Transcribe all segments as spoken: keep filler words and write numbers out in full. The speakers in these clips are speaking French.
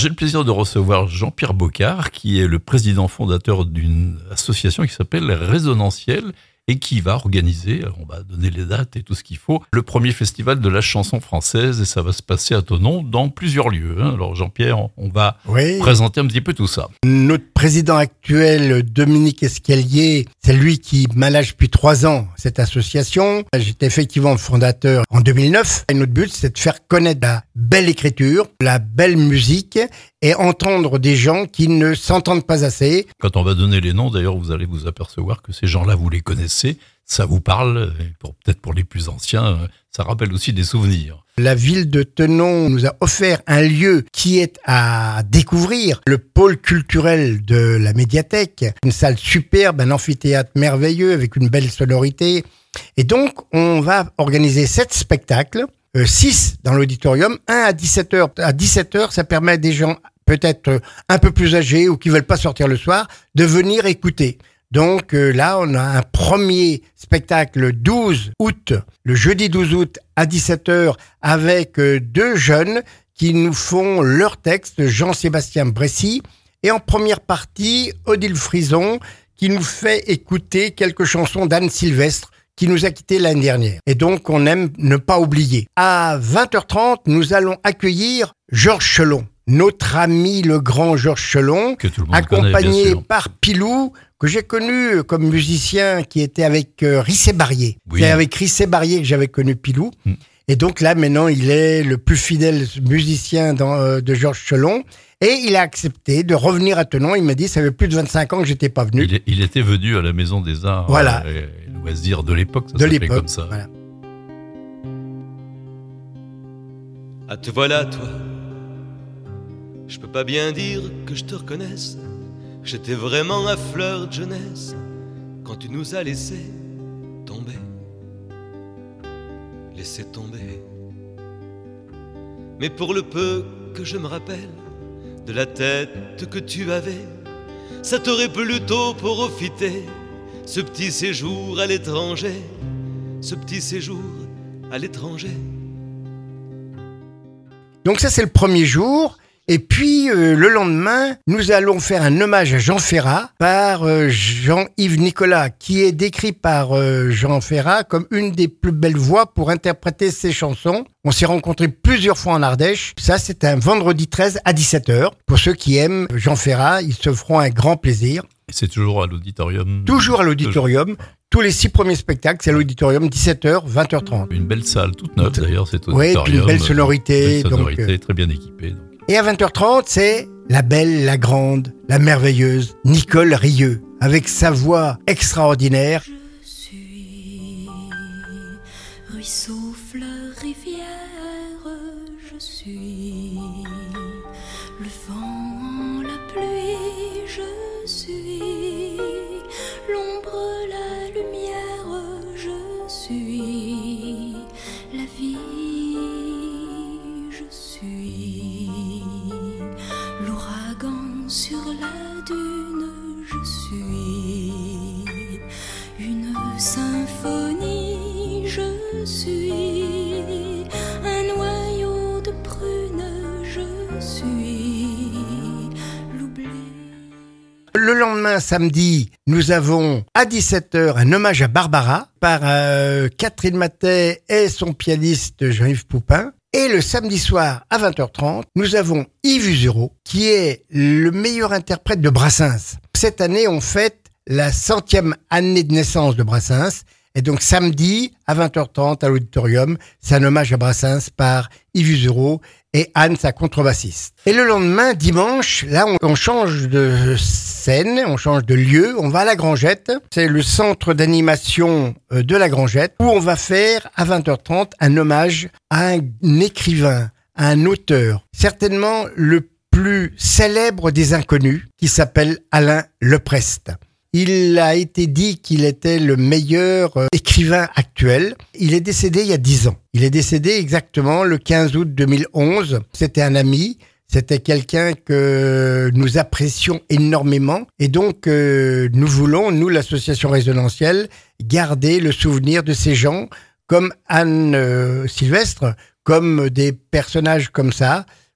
J'ai le plaisir de recevoir Jean-Pierre Bocard, qui est le président fondateur d'une association qui s'appelle Résonantiel et qui va organiser, on va donner les dates et tout ce qu'il faut, le premier festival de la chanson française, et ça va se passer à Thonon dans plusieurs lieux. Alors Jean-Pierre, on va oui. présenter un petit peu tout ça. Notre président actuel, Dominique Escalier, c'est lui qui manage depuis trois ans cette association. J'étais effectivement le fondateur en deux mille neuf. Et notre but, c'est de faire connaître la belle écriture, la belle musique et entendre des gens qui ne s'entendent pas assez. Quand on va donner les noms, d'ailleurs, vous allez vous apercevoir que ces gens-là, vous les connaissez, ça vous parle, et pour, peut-être pour les plus anciens, ça rappelle aussi des souvenirs. La ville de Thonon nous a offert un lieu qui est à découvrir, le pôle culturel de la médiathèque, une salle superbe, un amphithéâtre merveilleux avec une belle sonorité. Et donc, on va organiser sept spectacles, euh, six dans l'auditorium, un à dix-sept heures. À dix-sept heures, ça permet à des gens peut-être un peu plus âgés ou qui veulent pas sortir le soir, de venir écouter. Donc euh, là, on a un premier spectacle le douze août, le jeudi douze août à dix-sept heures, avec euh, deux jeunes qui nous font leur texte, Jean-Sébastien Bressy, et en première partie, Odile Frison, qui nous fait écouter quelques chansons d'Anne Sylvestre, qui nous a quittés l'année dernière. Et donc, on aime ne pas oublier. À vingt heures trente, nous allons accueillir Georges Chelon, notre ami le grand Georges Chelon, accompagné connaît, par Pilou, que j'ai connu comme musicien qui était avec euh, Rissé Barrier. Oui. C'est avec Rissé Barrier que j'avais connu Pilou. Mm. Et donc là, maintenant, il est le plus fidèle musicien dans, euh, de Georges Chelon. Et il a accepté de revenir à Thonon. Il m'a dit, ça fait plus de vingt-cinq ans que j'étais pas venu. Il, est, il était venu à la Maison des Arts. Voilà. Euh, et loisirs de l'époque, ça de s'appelait l'époque, comme ça. Voilà. Ah, te voilà, toi. Je peux pas bien dire que je te reconnaisse. J'étais vraiment à fleur de jeunesse quand tu nous as laissé tomber. Laissé tomber. Mais pour le peu que je me rappelle de la tête que tu avais, ça t'aurait plutôt profité, ce petit séjour à l'étranger, ce petit séjour à l'étranger. Donc ça, c'est le premier jour. Et puis, euh, le lendemain, nous allons faire un hommage à Jean Ferrat par euh, Jean-Yves Nicolas, qui est décrit par euh, Jean Ferrat comme une des plus belles voix pour interpréter ses chansons. On s'est rencontrés plusieurs fois en Ardèche. Ça, c'est un vendredi treize à dix-sept heures. Pour ceux qui aiment Jean Ferrat, ils se feront un grand plaisir. Et c'est toujours à l'auditorium. Toujours à l'auditorium. Tous les six premiers spectacles, c'est à l'auditorium, dix-sept heures, vingt heures trente. Une belle salle, toute neuve d'ailleurs, cet auditorium. Oui, puis une belle sonorité. Une belle sonorité, donc, euh... très bien équipée. Donc. Et à vingt heures trente, c'est la belle, la grande, la merveilleuse Nicole Rieu, avec sa voix extraordinaire. Je suis ruisseau, fleur, rivière, je suis le vent, la pluie, je suis l'ombre, la lumière, je suis la vie. Sur la dune, je suis une symphonie, je suis un noyau de prune, je suis l'oubli. Le lendemain, samedi, nous avons à dix-sept heures un hommage à Barbara par euh, Catherine Matet et son pianiste Jean-Yves Poupin. Et le samedi soir, à vingt heures trente, nous avons Yves Usurot, qui est le meilleur interprète de Brassens. Cette année, on fête la centième année de naissance de Brassens. Et donc, samedi, à vingt heures trente, à l'auditorium, c'est un hommage à Brassens par Yves Usurot et Anne, sa contrebassiste. Et le lendemain, dimanche, là, on, on change de scène, on change de lieu, on va à la Grangette. C'est le centre d'animation de la Grangette, où on va faire, à vingt heures trente, un hommage à un écrivain, à un auteur, certainement le plus célèbre des inconnus, qui s'appelle Alain Leprest. Il a été dit qu'il était le meilleur euh, écrivain actuel. Il est décédé il y a dix ans. Il est décédé exactement le quinze août deux mille onze. C'était un ami. C'était quelqu'un que nous apprécions énormément. Et donc, euh, nous voulons, nous, l'association Résonantiel, garder le souvenir de ces gens comme Anne euh, Sylvestre, comme des personnages comme ça,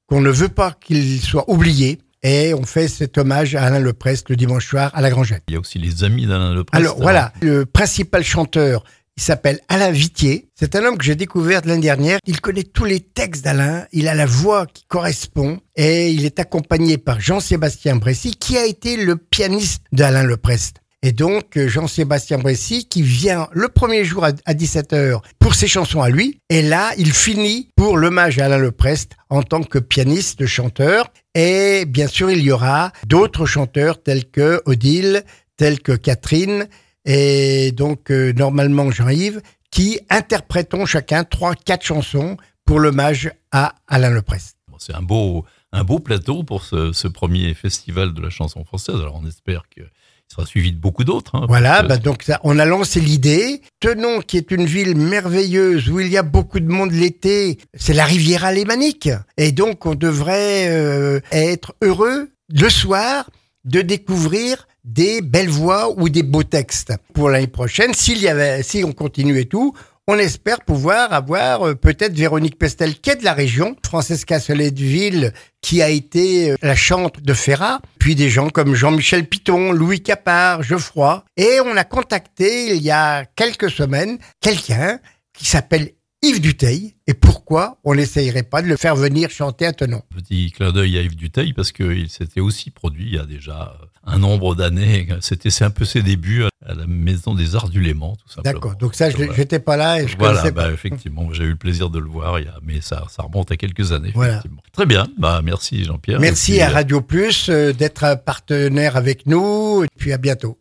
qu'on ne veut pas qu'il soit oublié. Et on fait cet hommage à Alain Leprest le dimanche soir à la Grangette. Il y a aussi les amis d'Alain Leprest. Alors voilà, le principal chanteur, il s'appelle Alain Vittier. C'est un homme que j'ai découvert l'année dernière. Il connaît tous les textes d'Alain. Il a la voix qui correspond. Et il est accompagné par Jean-Sébastien Bressy, qui a été le pianiste d'Alain Leprest. Et donc, Jean-Sébastien Bressy, qui vient le premier jour à dix-sept heures pour ses chansons à lui. Et là, il finit pour l'hommage à Alain Leprest en tant que pianiste, chanteur. Et bien sûr, il y aura d'autres chanteurs tels que Odile, tels que Catherine, et donc euh, normalement Jean-Yves, qui interpréteront chacun trois, quatre chansons pour l'hommage à Alain Leprest. Bon, c'est un beau, un beau plateau pour ce, ce premier festival de la chanson française. Alors on espère qu'il sera suivi de beaucoup d'autres. Hein, voilà, que... bah donc ça, on a lancé l'idée. Tenon, qui est une ville merveilleuse où il y a beaucoup de monde l'été, c'est la Riviera lémanique. Et donc on devrait euh, être heureux le soir de découvrir des belles voix ou des beaux textes. Pour l'année prochaine, s'il y avait, si on continue et tout, on espère pouvoir avoir euh, peut-être Véronique Pestel, qui est de la région, Francesca Soledville, qui a été euh, la chante de Ferrat, puis des gens comme Jean-Michel Piton, Louis Capard, Geoffroy. Et on a contacté, il y a quelques semaines, quelqu'un qui s'appelle Yves Duteil. Et pourquoi on n'essayerait pas de le faire venir chanter à Tenon? Petit clin d'œil à Yves Duteil, parce qu'il s'était aussi produit il y a déjà un nombre d'années. C'était c'est un peu ses débuts à la Maison des Arts du Léman, tout simplement. D'accord, donc ça, je voilà. j'étais pas là et je voilà, connaissais bah, pas. effectivement, j'ai eu le plaisir de le voir, il y a, mais ça, ça remonte à quelques années. Voilà. Très bien, bah, merci Jean-Pierre. Merci puis, à Radio Plus euh, d'être partenaire avec nous, et puis à bientôt.